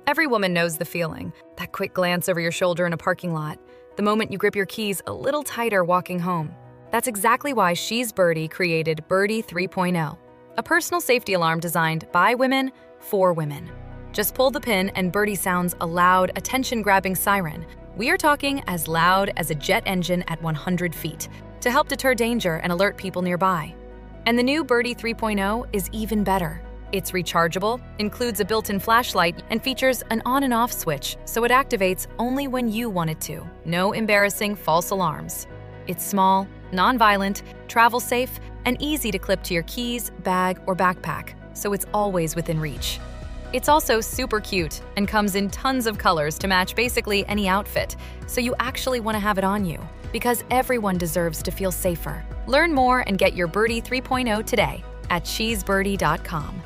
Every woman knows the feeling, that quick glance over your shoulder in a parking lot, the moment you grip your keys a little tighter walking home. That's exactly why She's Birdie created Birdie 3.0, a personal safety alarm designed by women for women. Just pull the pin and Birdie sounds a loud, attention-grabbing siren. We are talking as loud as a jet engine at 100 feet to help deter danger and alert people nearby. And the new Birdie 3.0 is even better. It's rechargeable, includes a built-in flashlight, and features an on and off switch, so it activates only when you want it to. No embarrassing false alarms. It's small, non-violent, travel safe, and easy to clip to your keys, bag, or backpack, so it's always within reach. It's also super cute and comes in tons of colors to match basically any outfit, so you actually want to have it on you, because everyone deserves to feel safer. Learn more and get your Birdie 3.0 today at shesbirdie.com.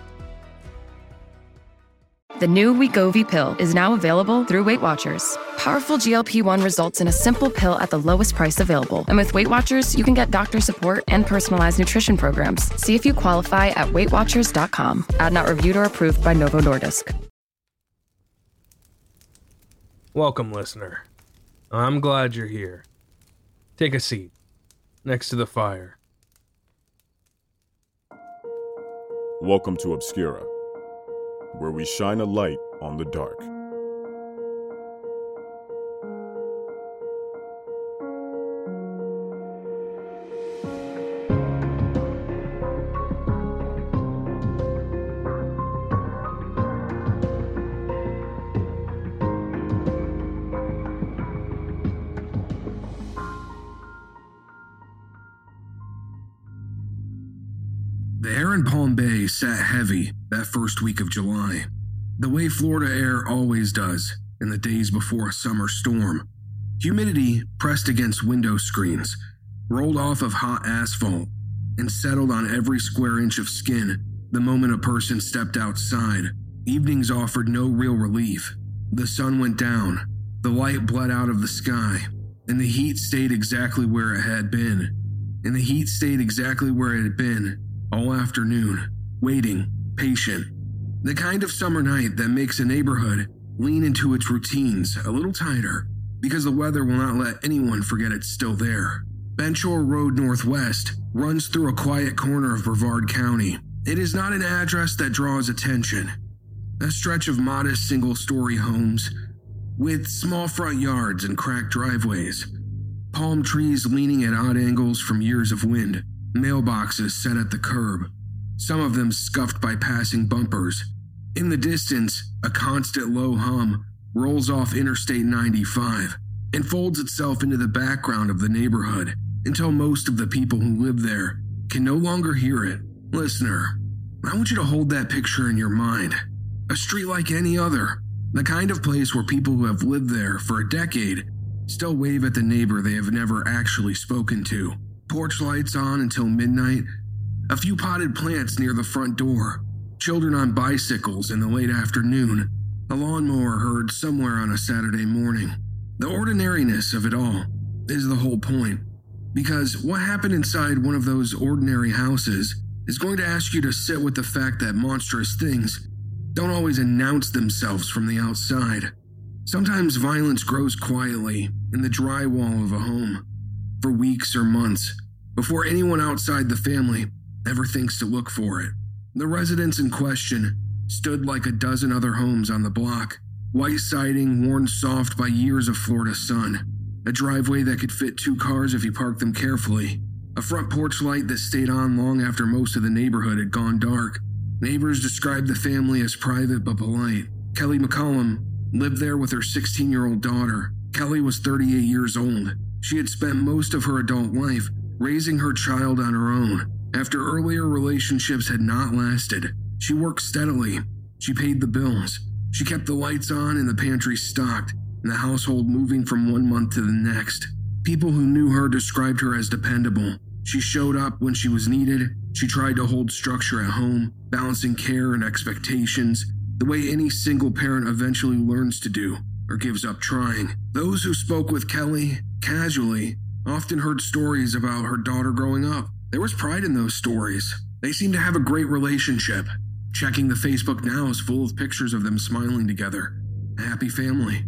The new Wegovy pill is now available through Weight Watchers. Powerful GLP-1 results in a simple pill at the lowest price available. And with Weight Watchers, you can get doctor support and personalized nutrition programs. See if you qualify at WeightWatchers.com. Ad not reviewed or approved by Novo Nordisk. Welcome, listener. I'm glad you're here. Take a seat next to the fire. Welcome to Obscura, where we shine a light on the dark. The air in Palm Bay sat heavy that first week of July, the way Florida air always does in the days before a summer storm. Humidity pressed against window screens, rolled off of hot asphalt, and settled on every square inch of skin the moment a person stepped outside. Evenings offered no real relief. The sun went down, the light bled out of the sky, and the heat stayed exactly where it had been. All afternoon, waiting, patient. The kind of summer night that makes a neighborhood lean into its routines a little tighter because the weather will not let anyone forget it's still there. Benshore Road Northwest runs through a quiet corner of Brevard County. It is not an address that draws attention. A stretch of modest single-story homes with small front yards and cracked driveways. Palm trees leaning at odd angles from years of wind. Mailboxes set at the curb, some of them scuffed by passing bumpers. In the distance, a constant low hum rolls off Interstate 95 and folds itself into the background of the neighborhood until most of the people who live there can no longer hear it. Listener, I want you to hold that picture in your mind. A street like any other, the kind of place where people who have lived there for a decade still wave at the neighbor they have never actually spoken to. Porch lights on until midnight, a few potted plants near the front door, children on bicycles in the late afternoon, a lawnmower heard somewhere on a Saturday morning. The ordinariness of it all is the whole point, because what happened inside one of those ordinary houses is going to ask you to sit with the fact that monstrous things don't always announce themselves from the outside. Sometimes violence grows quietly in the drywall of a home, for weeks or months, before anyone outside the family ever thinks to look for it. The residence in question stood like a dozen other homes on the block, white siding worn soft by years of Florida sun, a driveway that could fit 2 cars if you parked them carefully, a front porch light that stayed on long after most of the neighborhood had gone dark. Neighbors described the family as private but polite. Kelly McCollum lived there with her 16-year-old daughter. Kelly was 38 years old. She had spent most of her adult life raising her child on her own. After earlier relationships had not lasted, she worked steadily. She paid the bills. She kept the lights on and the pantry stocked, and the household moving from one month to the next. People who knew her described her as dependable. She showed up when she was needed. She tried to hold structure at home, balancing care and expectations, the way any single parent eventually learns to do or gives up trying. Those who spoke with Kelly casually often heard stories about her daughter growing up. There was pride in those stories. They seemed to have a great relationship. Checking the Facebook now is full of pictures of them smiling together, a happy family.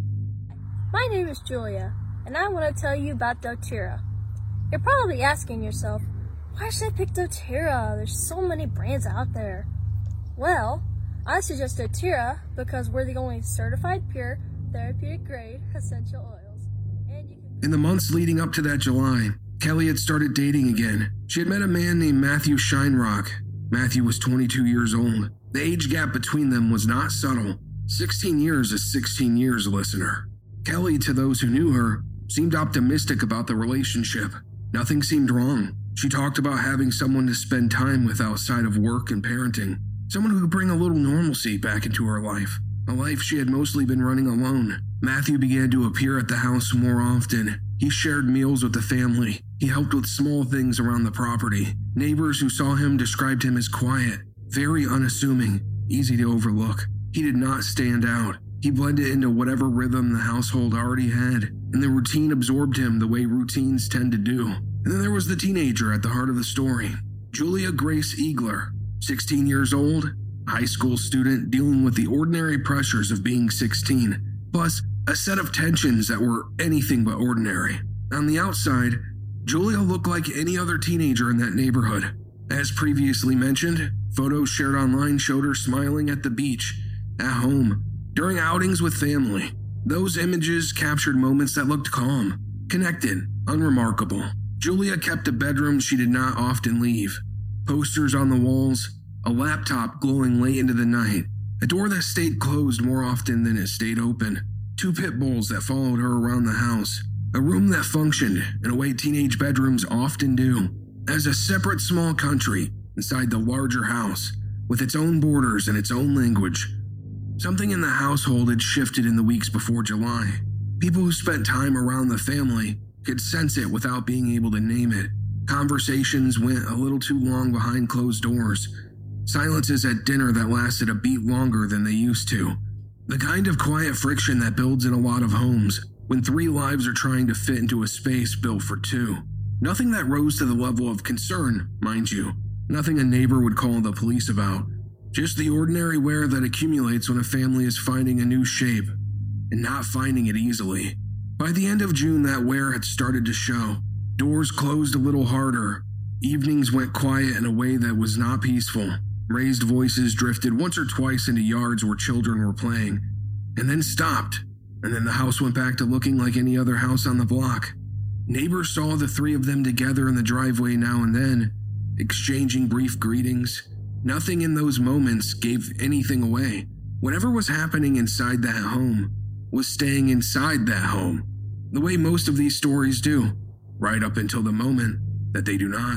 My name is Julia, and I want to tell you about doTERRA. You're probably asking yourself, why should I pick doTERRA? There's so many brands out there. Well, I suggest doTERRA because we're the only certified pure, therapeutic grade essential oils. And you can... In the months leading up to that July, Kelly had started dating again. She had met a man named Matthew Shinerock. Matthew was 22 years old. The age gap between them was not subtle. 16 years is 16 years, listener. Kelly, to those who knew her, seemed optimistic about the relationship. Nothing seemed wrong. She talked about having someone to spend time with outside of work and parenting. Someone who could bring a little normalcy back into her life. A life she had mostly been running alone. Matthew began to appear at the house more often. He shared meals with the family. He helped with small things around the property. Neighbors who saw him described him as quiet, very unassuming, easy to overlook. He did not stand out. He blended into whatever rhythm the household already had, and the routine absorbed him the way routines tend to do. And then there was the teenager at the heart of the story, Julia Grace Eagler, 16 years old, high school student dealing with the ordinary pressures of being 16, plus a set of tensions that were anything but ordinary. On the outside, Julia looked like any other teenager in that neighborhood. As previously mentioned, photos shared online showed her smiling at the beach, at home, during outings with family. Those images captured moments that looked calm, connected, unremarkable. Julia kept a bedroom she did not often leave. Posters on the walls, a laptop glowing late into the night, a door that stayed closed more often than it stayed open, 2 pit bulls that followed her around the house, a room that functioned in a way teenage bedrooms often do, as a separate small country inside the larger house, with its own borders and its own language. Something in the household had shifted in the weeks before July. People who spent time around the family could sense it without being able to name it. Conversations went a little too long behind closed doors. Silences at dinner that lasted a beat longer than they used to. The kind of quiet friction that builds in a lot of homes when 3 lives are trying to fit into a space built for 2. Nothing that rose to the level of concern, mind you. Nothing a neighbor would call the police about. Just the ordinary wear that accumulates when a family is finding a new shape and not finding it easily. By the end of June, that wear had started to show. Doors closed a little harder. Evenings went quiet in a way that was not peaceful. Raised voices drifted once or twice into yards where children were playing, and then stopped. And then the house went back to looking like any other house on the block. Neighbors saw the 3 of them together in the driveway now and then, exchanging brief greetings. Nothing in those moments gave anything away. Whatever was happening inside that home was staying inside that home, the way most of these stories do, right up until the moment that they do not.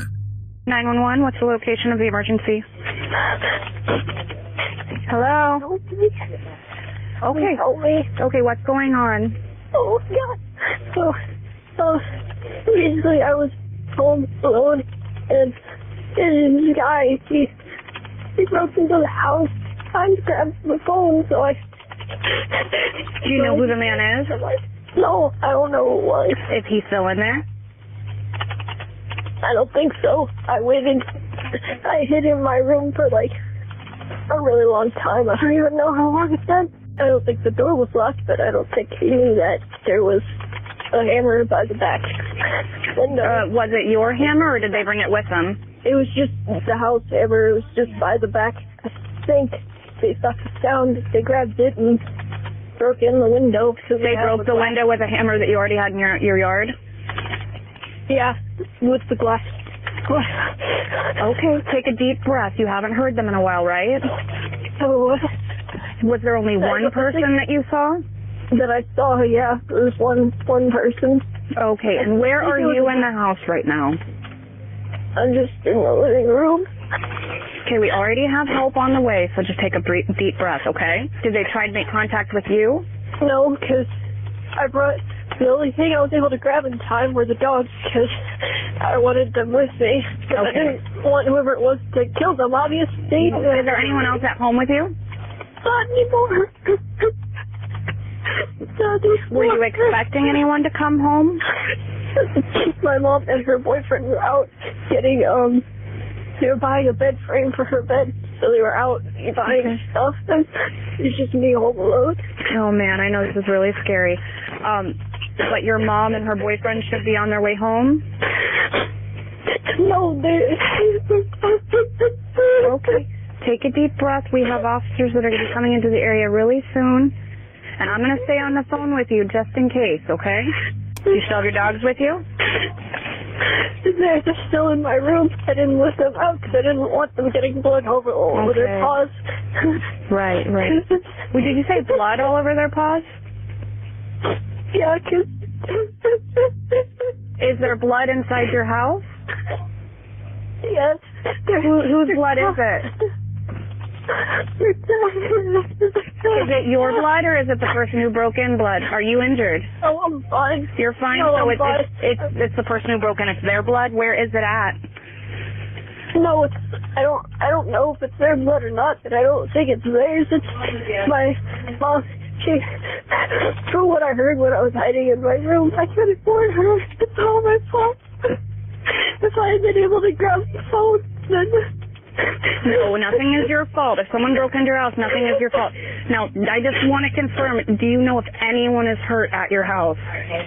911, what's the location of the emergency? Hello? Okay. Help me. Okay, what's going on? Oh, God. So, basically, I was home alone, and this guy, he broke into the house. I grabbed my phone, so I... Do you know who the man is? No, I don't know who it was. Is he still in there? I don't think so. I waited. I hid in my room for, like, a really long time. I don't even know how long it's been. I don't think the door was locked, but I don't think he knew that there was a hammer by the back window. Was it your hammer, or did they bring it with them? It was just the house hammer. It was just by the back. I think they thought the sound. They grabbed it and broke in the window. They broke the window with a hammer that you already had in your yard? Yeah, with the glass. Okay, take a deep breath. You haven't heard them in a while, right? Oh, was there only one person that you saw? That I saw, yeah. There was one person. Okay, and where are you in the house right now? I'm just in the living room. Okay, we already have help on the way, so just take a deep breath, okay? Did they try to make contact with you? No, because I brought... The only thing I was able to grab in time were the dogs, because I wanted them with me. Okay. I didn't want whoever it was to kill them, obviously. Is there anyone else at home with you? Not anymore. Were you expecting anyone to come home? My mom and her boyfriend were out getting, they were buying a bed frame for her bed, so they were out buying stuff, and it's just me home alone. Oh man, I know this is really scary. But your mom and her boyfriend should be on their way home? No, Okay. Take a deep breath. We have officers that are going to be coming into the area really soon. And I'm going to stay on the phone with you just in case, okay? Do you still have your dogs with you? They're just still in my room. I didn't let them out because I didn't want them getting blood all over their paws. Right. Well, did you say blood all over their paws? Yeah, 'cause... Is there blood inside your house? Yes. Whose blood is it? Is it your blood or is it the person who broke in blood? Are you injured? Oh, I'm fine. You're fine? No, so I'm fine. It's the person who broke in. It's their blood? Where is it at? No, I don't know if it's their blood or not, but I don't think it's theirs. It's my mom. From what I heard when I was hiding in my room, I could have warned her. It's all my fault. If I had been able to grab the phone, then... No, nothing is your fault. If someone broke into your house, nothing is your fault. Now, I just want to confirm, do you know if anyone is hurt at your house?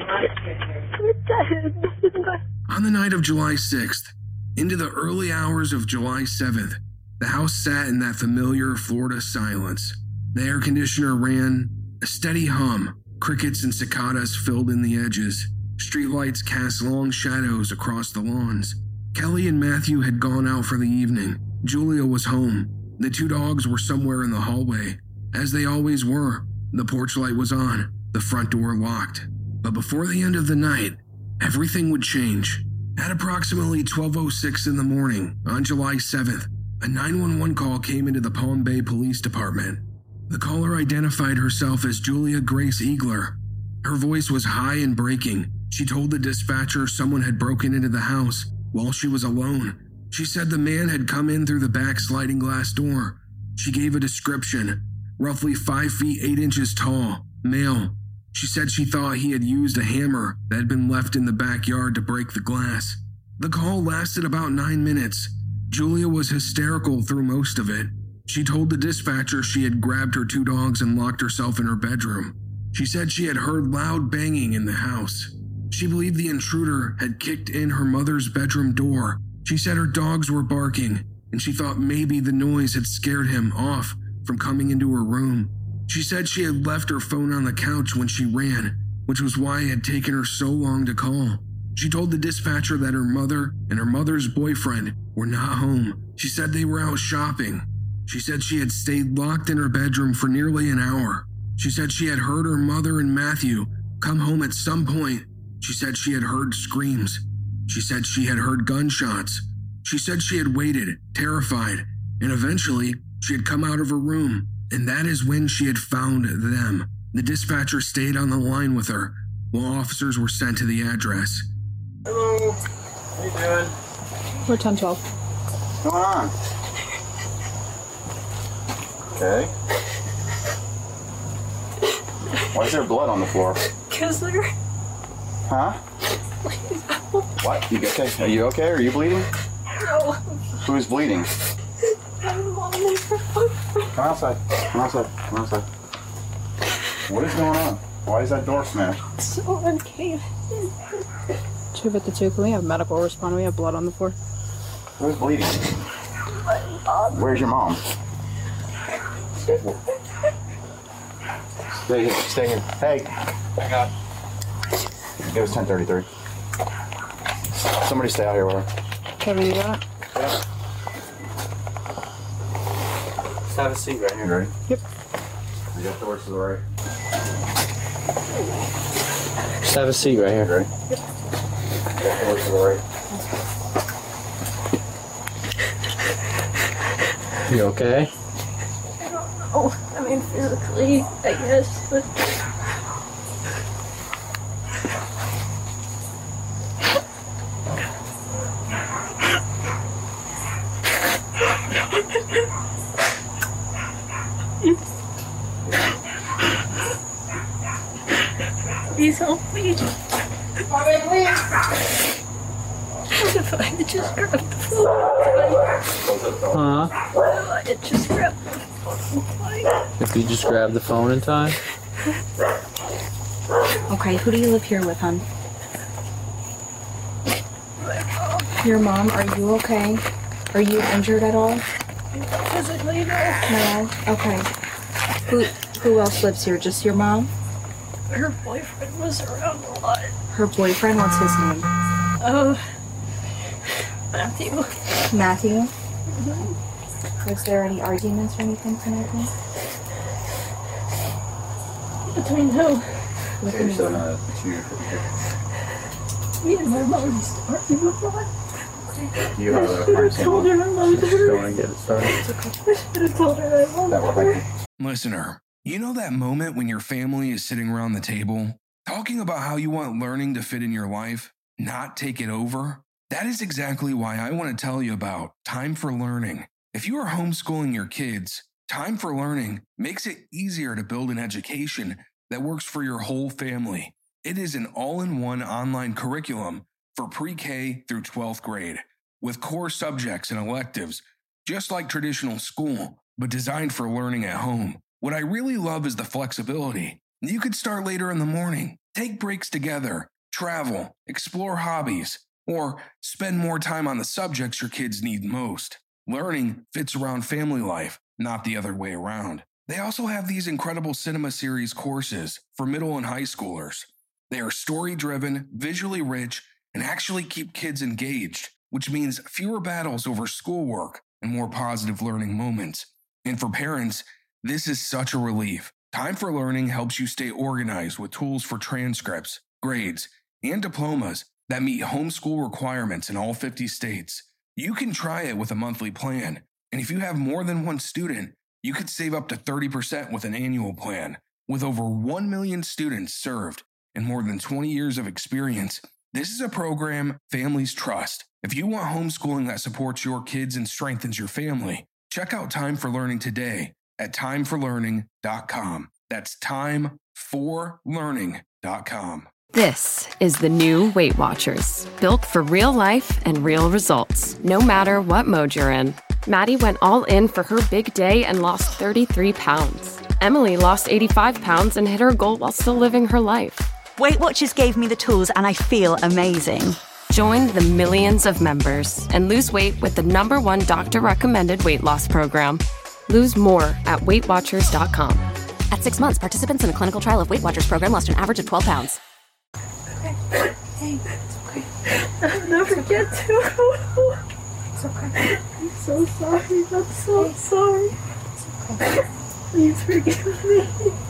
On the night of July 6th, into the early hours of July 7th, the house sat in that familiar Florida silence. The air conditioner ran, a steady hum, crickets and cicadas filled in the edges. Streetlights cast long shadows across the lawns. Kelly and Matthew had gone out for the evening. Julia was home. The two dogs were somewhere in the hallway. As they always were, the porch light was on, the front door locked. But before the end of the night, everything would change. At approximately 12:06 in the morning, on July 7th, a 911 call came into the Palm Bay Police Department. The caller identified herself as Julia Grace Eagler. Her voice was high and breaking. She told the dispatcher someone had broken into the house while she was alone. She said the man had come in through the back sliding glass door. She gave a description, roughly 5 feet 8 inches tall, male. She said she thought he had used a hammer that had been left in the backyard to break the glass. The call lasted about 9 minutes. Julia was hysterical through most of it. She told the dispatcher she had grabbed her two dogs and locked herself in her bedroom. She said she had heard loud banging in the house. She believed the intruder had kicked in her mother's bedroom door. She said her dogs were barking, and she thought maybe the noise had scared him off from coming into her room. She said she had left her phone on the couch when she ran, which was why it had taken her so long to call. She told the dispatcher that her mother and her mother's boyfriend were not home. She said they were out shopping. She said she had stayed locked in her bedroom for nearly an hour. She said she had heard her mother and Matthew come home at some point. She said she had heard screams. She said she had heard gunshots. She said she had waited, terrified, and eventually she had come out of her room, and that is when she had found them. The dispatcher stayed on the line with her while officers were sent to the address. Hello. How you doing? We're 1012. What's going on? Okay. Why is there blood on the floor? Because they're... Huh? What? You okay? Are you okay? Are you bleeding? No. Who's bleeding? I'm on Come outside. Come outside. Come outside. What is going on? Why is that door smashed? Someone came in. 252, can we have medical respond? We have blood on the floor. Who's bleeding? Where's your mom? Stay here. Stay here. Hey. Back up. It was 10:33. Somebody stay out here with her. Kevin, you got it? Yeah. Just have a seat right here. You ready? Yep. You got the doors to the right. Just have a seat right here. Ready? Yep. You got the doors to the right. You okay? I don't know. I mean, physically, I guess, but... Please help me. What if I had just grabbed the phone? Huh? It just grabbed the phone. If you just grab the phone in time? Okay, who do you live here with, hon? Your mom, are you okay? Are you injured at all? Physically, no. No? Okay. Who else lives here? Just your mom? Her boyfriend was around a lot. Her boyfriend? What's his name? Matthew. Matthew? Mm-hmm. Was there any arguments or anything tonight? Between who? Me and my mom used to argue a lot. You have a conversation. I told her I loved her. Go and get it started. I should have told her I loved her. Listener, you know that moment when your family is sitting around the table, talking about how you want learning to fit in your life, not take it over? That is exactly why I want to tell you about Time for Learning. If you are homeschooling your kids, Time for Learning makes it easier to build an education that works for your whole family. It is an all-in-one online curriculum for pre-K through 12th grade, with core subjects and electives, just like traditional school, but designed for learning at home. What I really love is the flexibility. You could start later in the morning, take breaks together, travel, explore hobbies, or spend more time on the subjects your kids need most. Learning fits around family life, not the other way around. They also have these incredible Cinema Series courses for middle and high schoolers. They are story-driven, visually rich, and actually keep kids engaged, which means fewer battles over schoolwork and more positive learning moments. And for parents, this is such a relief. Time for Learning helps you stay organized with tools for transcripts, grades, and diplomas that meet homeschool requirements in all 50 states. You can try it with a monthly plan, and if you have more than one student, you could save up to 30% with an annual plan. With over 1 million students served and more than 20 years of experience, this is a program families trust. If you want homeschooling that supports your kids and strengthens your family, check out Time for Learning today at timeforlearning.com. That's timeforlearning.com. This is the new Weight Watchers, built for real life and real results, no matter what mode you're in. Maddie went all in for her big day and lost 33 pounds. Emily lost 85 pounds and hit her goal while still living her life. Weight Watchers gave me the tools and I feel amazing. Join the millions of members and lose weight with the #1 doctor-recommended weight loss program. Lose more at WeightWatchers.com. At 6 months, participants in a clinical trial of Weight Watchers program lost an average of 12 pounds. Hey, it's okay. I'll never get to. It's okay. I'm so sorry. I'm so sorry. It's okay. Please forgive me.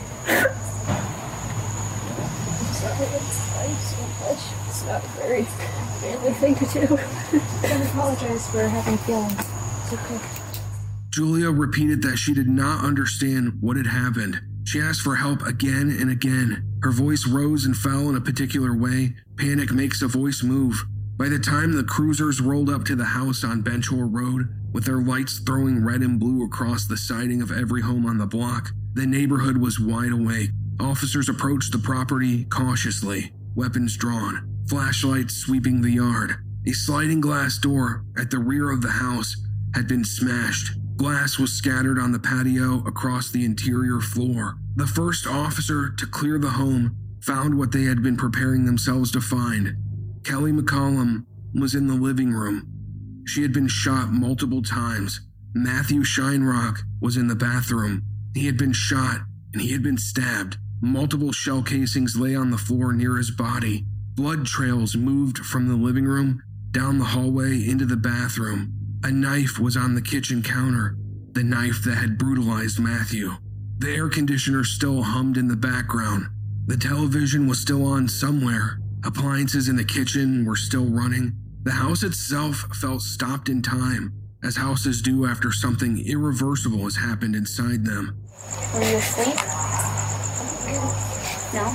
I'm sorry. I'm so much. It's not a very manly thing to do. I apologize for having feelings. It's okay. Julia repeated that she did not understand what had happened. She asked for help again and again. Her voice rose and fell in a particular way. Panic makes a voice move. By the time the cruisers rolled up to the house on Benchore Road, with their lights throwing red and blue across the siding of every home on the block, the neighborhood was wide awake. Officers approached the property cautiously, weapons drawn, flashlights sweeping the yard. A sliding glass door at the rear of the house had been smashed. Glass was scattered on the patio across the interior floor. The first officer to clear the home found what they had been preparing themselves to find. Kelly McCollum was in the living room. She had been shot multiple times. Matthew Shinerock was in the bathroom. He had been shot and he had been stabbed. Multiple shell casings lay on the floor near his body. Blood trails moved from the living room down the hallway into the bathroom. A knife was on the kitchen counter, the knife that had brutalized Matthew. The air conditioner still hummed in the background. The television was still on somewhere. Appliances in the kitchen were still running. The house itself felt stopped in time, as houses do after something irreversible has happened inside them. Were you asleep? No?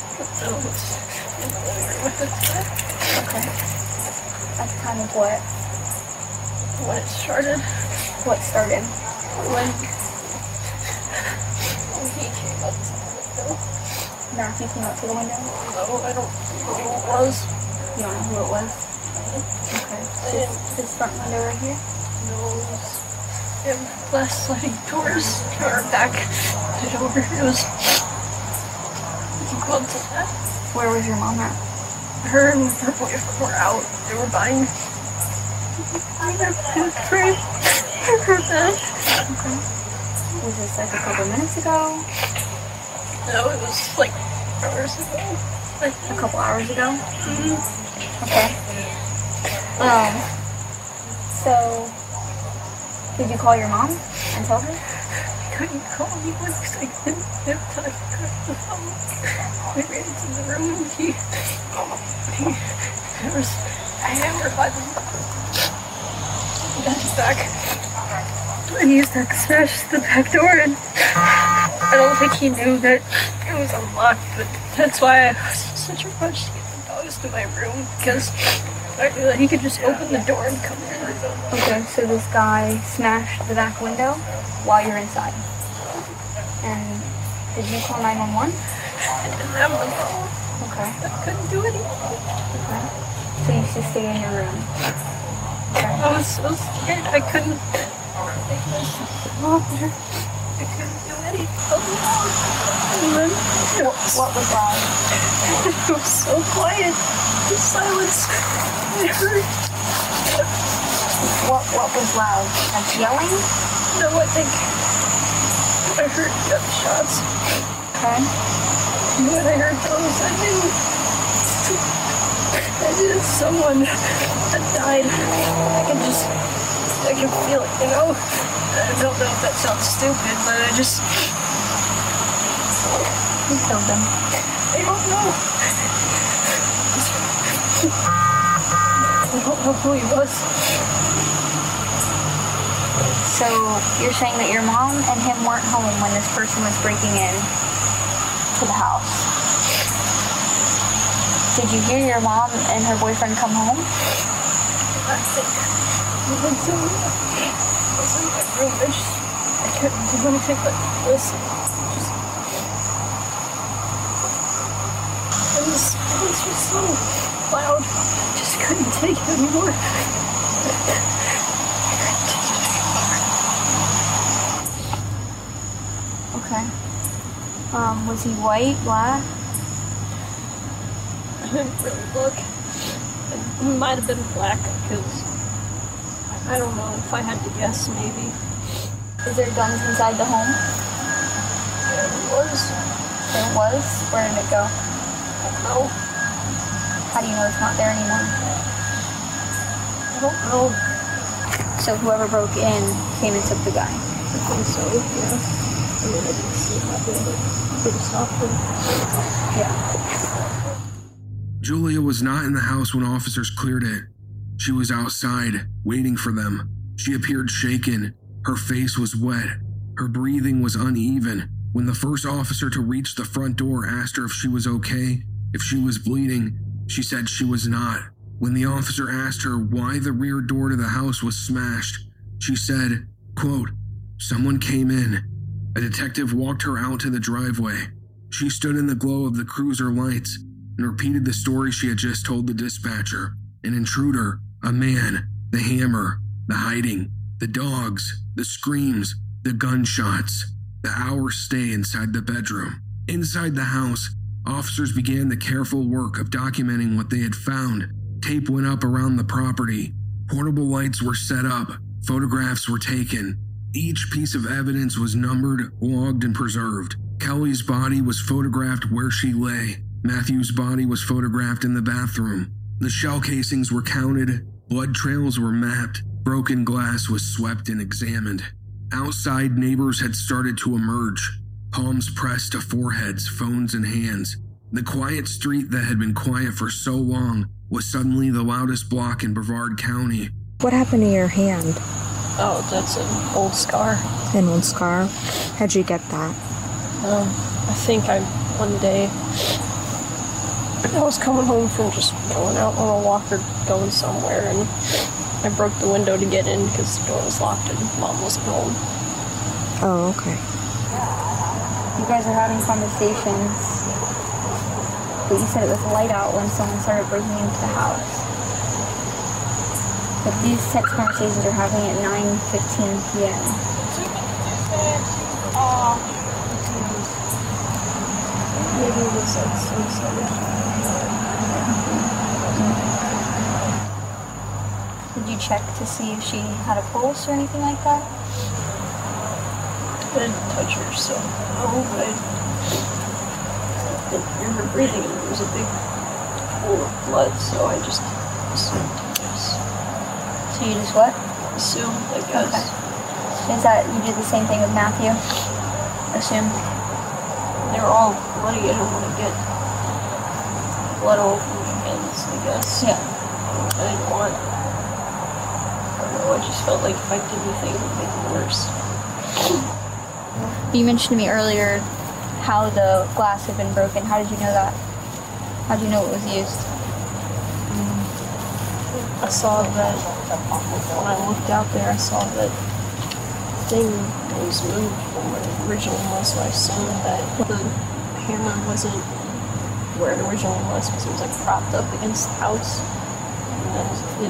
Okay. That's kind of what it started. What started? When he came up to the window. Matthew came up to the window? No, I don't know who it was. You don't know who it was? Okay. This front window right here? No, it was glass sliding doors. Or back the door. It was You called to that? Where was your mom at? Her and her boyfriend were out. They were buying toothpaste. I heard that. Okay. Was this like a couple minutes ago? No, it was like hours ago. Like a couple hours ago? Mm-hmm. Okay. So, did you call your mom and tell her? I couldn't call anyone because I didn't have time to cut the phone. I ran into the room and there was a hammer by the back. And he used that to smash the back door, and I don't think he knew that it was unlocked, but that's why I was in such a rush to get the dogs to my room, because I knew that he could just open the door and come in. Okay, so this guy smashed the back window while you're inside. And did you call 911? I didn't have the phone. Okay. I couldn't do anything. Okay. So you should stay in your room. Okay. I was so scared. I couldn't take myself there. I couldn't do anything. And then what was loud? It was so quiet. The silence. I heard. What was loud? Like yelling? No, I think I heard gunshots. Okay. When I heard those, I knew someone had died. I can feel it, you know? I don't know if that sounds stupid, but I just... Who killed them? I don't know. I don't know who he was. So, you're saying that your mom and him weren't home when this person was breaking in to the house. Did you hear your mom and her boyfriend come home? I think I was in my room. I couldn't do anything but listen. And the silence was so loud. I just couldn't take it anymore. Okay. Was he white, black? I didn't really look. It might have been black, because I don't know if I had to guess, maybe. Is there guns inside the home? There was. There was? Where did it go? I don't know. How do you know it's not there anymore? I don't know. So whoever broke in came and took the guy? I think so, yeah. I mean, I didn't see it happen, but pretty softly. Yeah. Julia was not in the house when officers cleared it. She was outside, waiting for them. She appeared shaken. Her face was wet. Her breathing was uneven. When the first officer to reach the front door asked her if she was okay, if she was bleeding, she said she was not. When the officer asked her why the rear door to the house was smashed, she said, quote, "Someone came in." A detective walked her out to the driveway. She stood in the glow of the cruiser lights and repeated the story she had just told the dispatcher. An intruder, a man, the hammer, the hiding, the dogs, the screams, the gunshots, the hour stay inside the bedroom. Inside the house, officers began the careful work of documenting what they had found. Tape went up around the property. Portable lights were set up. Photographs were taken. Each piece of evidence was numbered, logged, and preserved. Kelly's body was photographed where she lay. Matthew's body was photographed in the bathroom. The shell casings were counted. Blood trails were mapped. Broken glass was swept and examined. Outside, neighbors had started to emerge. Palms pressed to foreheads, phones in hands. The quiet street that had been quiet for so long was suddenly the loudest block in Brevard County. What happened to your hand? Oh, that's an old scar. An old scar? How'd you get that? I think one day, I was coming home from just going out on a walk or going somewhere, and I broke the window to get in because the door was locked and Mom wasn't home. Oh, okay. You guys are having conversations, but you said it was light out when someone started breaking into the house. But these text conversations are happening at 9:15 p.m. Maybe it was like some sort of... Did you check to see if she had a pulse or anything like that? I didn't touch her, so no, but I hear her breathing and there was a big pool of blood, so I just assumed, I guess. So you just what? Assumed, I guess. Okay. Is that, you did the same thing with Matthew? Assume? They were all bloody, I didn't want to get blood all over my hands, I guess. Yeah. I didn't want... I just felt like if I did anything, it would make it worse. You mentioned to me earlier how the glass had been broken. How did you know that? How did you know it was used? I saw that when I looked out there, I saw that thing was moved from where it originally was, so I assumed that the hammer wasn't where it originally was because it was like propped up against the house. And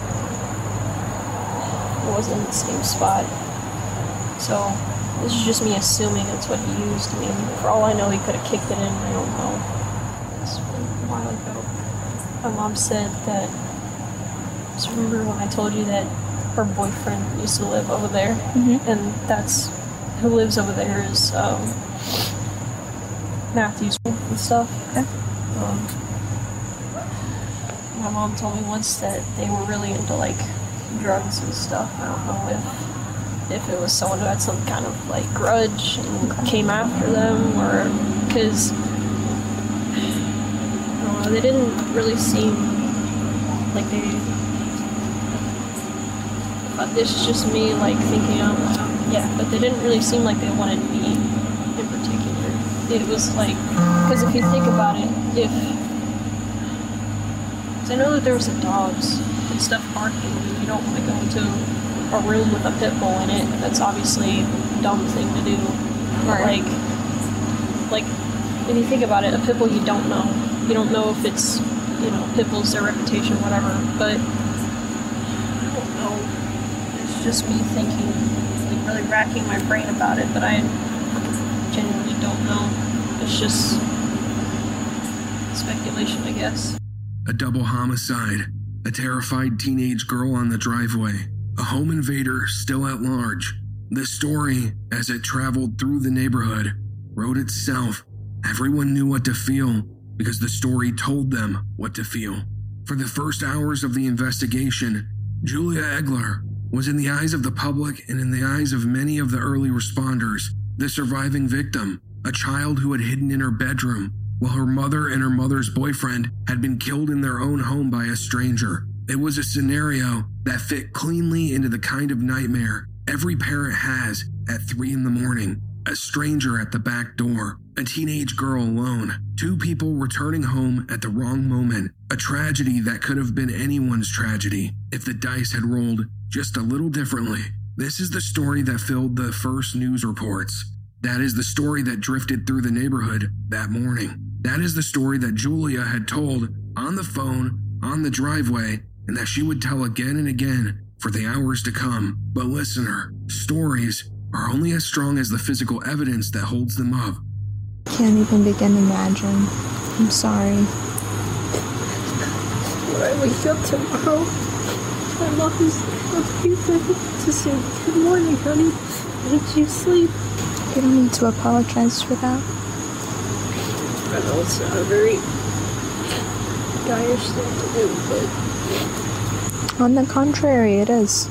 it wasn't in the same spot. So this is just me assuming that's what he used. I mean, for all I know, he could have kicked it in. I don't know. It's a while ago. My mom said that. Just remember when I told you that her boyfriend used to live over there, and that's who lives over there is Matthew's and stuff. Okay. My mom told me once that they were really into like drugs and stuff. I don't know if it was someone who had some kind of like grudge and came after them, or because I don't know, they didn't really seem like they. This is just me like thinking out loud. Yeah, but they didn't really seem like they wanted me in particular. It was like, because if you think about it, because I know that there was some dogs and stuff barking, and you don't want to go into a room with a pit bull in it. That's obviously a dumb thing to do. Right. Like if you think about it, a pit bull you don't know. You don't know if it's, pit bulls, their reputation, whatever. But I don't know. It's just me thinking, like really racking my brain about it. But I genuinely don't know. It's just speculation, I guess. A double homicide. A terrified teenage girl on the driveway. A home invader still at large. The story, as it traveled through the neighborhood, wrote itself. Everyone knew what to feel because the story told them what to feel. For the first hours of the investigation, Julia Egler was in the eyes of the public and in the eyes of many of the early responders, the surviving victim, a child who had hidden in her bedroom while her mother and her mother's boyfriend had been killed in their own home by a stranger. It was a scenario that fit cleanly into the kind of nightmare every parent has at 3 a.m, a stranger at the back door, a teenage girl alone, two people returning home at the wrong moment, a tragedy that could have been anyone's tragedy if the dice had rolled just a little differently. This is the story that filled the first news reports. That is the story that drifted through the neighborhood that morning. That is the story that Julia had told on the phone, on the driveway, and that she would tell again and again for the hours to come. But listener, stories are only as strong as the physical evidence that holds them up. Can't even begin to imagine. I'm sorry. When I wake up tomorrow, my mom's to say, "Good morning, honey. Did you sleep?" You don't need to apologize for that. I know it's not a very dire thing to do, but... On the contrary, it is.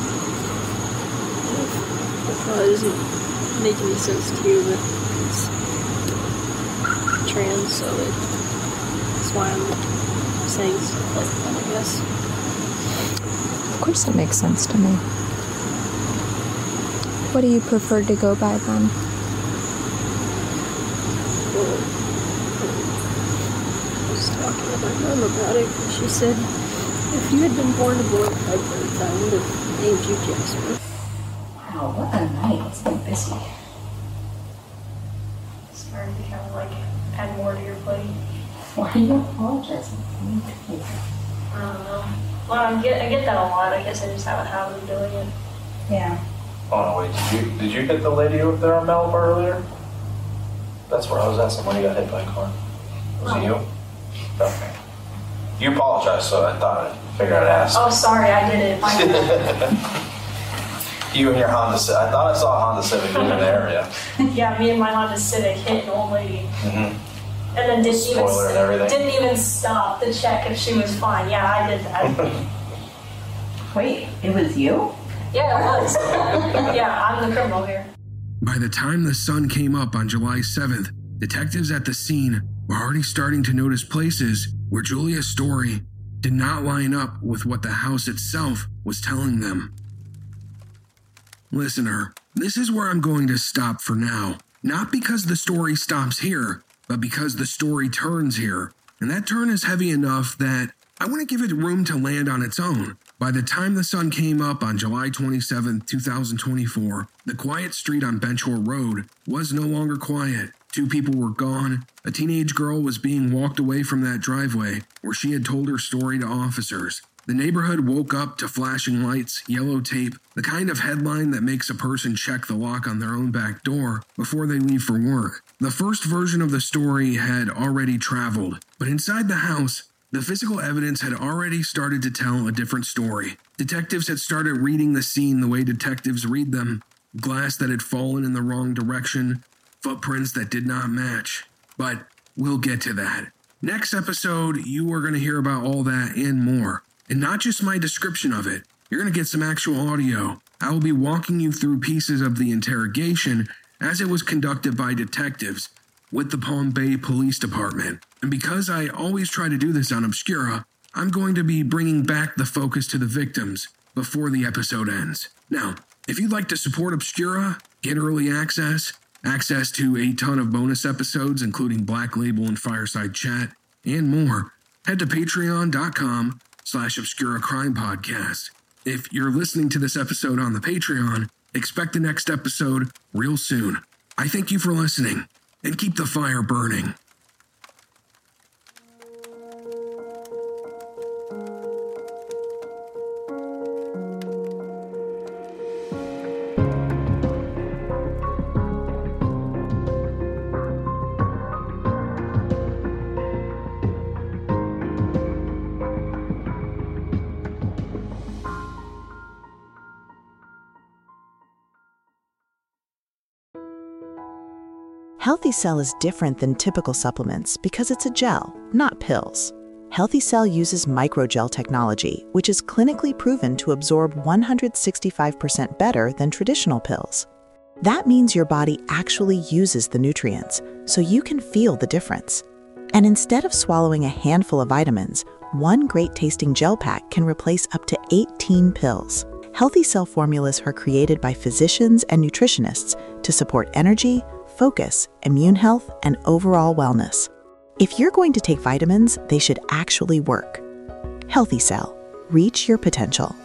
It probably doesn't make any sense to you, but it's trans, so that's why I'm saying stuff like that, I guess. Of course it makes sense to me. What do you prefer to go by then? Well, I was talking to my mom about it, and she said, if you had been born a boy by birth, I would have named you Jasper. Wow, what a night. It's been busy. Sorry to kind of like add more to your plate. Why are you apologizing? I don't know. Well, I get that a lot. I guess I just have a habit of doing it. Yeah. Oh no, wait, did you hit the lady over there on Melba earlier? That's where I was asking when you got hit by a car. Was it you? Okay. You apologized, so I figured I'd ask. Oh, sorry, I did it. You and your Honda Civic. I thought I saw a Honda Civic in the area. Yeah, me and my Honda Civic hit an old lady. Mm-hmm. And then didn't even stop to check if she was fine. Yeah, I did that. Wait, it was you? Yeah, it was. Yeah, I'm the criminal here. By the time the sun came up on July 7th, detectives at the scene were already starting to notice places where Julia's story did not line up with what the house itself was telling them. Listener, this is where I'm going to stop for now. Not because the story stops here, but because the story turns here. And that turn is heavy enough that I want to give it room to land on its own. By the time the sun came up on July 27, 2024, the quiet street on Benchore Road was no longer quiet. 2 people were gone. A teenage girl was being walked away from that driveway where she had told her story to officers. The neighborhood woke up to flashing lights, yellow tape, the kind of headline that makes a person check the lock on their own back door before they leave for work. The first version of the story had already traveled, but inside the house, the physical evidence had already started to tell a different story. Detectives had started reading the scene the way detectives read them. Glass that had fallen in the wrong direction, footprints that did not match. But we'll get to that. Next episode, you are going to hear about all that and more. And not just my description of it. You're going to get some actual audio. I will be walking you through pieces of the interrogation as it was conducted by detectives with the Palm Bay Police Department. And because I always try to do this on Obscura, I'm going to be bringing back the focus to the victims before the episode ends. Now, if you'd like to support Obscura, get early access to a ton of bonus episodes, including Black Label and Fireside Chat, and more, head to patreon.com/Obscura Crime Podcast. If you're listening to this episode on the Patreon, expect the next episode real soon. I thank you for listening, and keep the fire burning. Healthy Cell is different than typical supplements because it's a gel, not pills. Healthy Cell uses microgel technology, which is clinically proven to absorb 165% better than traditional pills. That means your body actually uses the nutrients, so you can feel the difference. And instead of swallowing a handful of vitamins, one great-tasting gel pack can replace up to 18 pills. Healthy Cell formulas are created by physicians and nutritionists to support energy, focus, immune health, and overall wellness. If you're going to take vitamins, they should actually work. Healthy Cell. Reach your potential.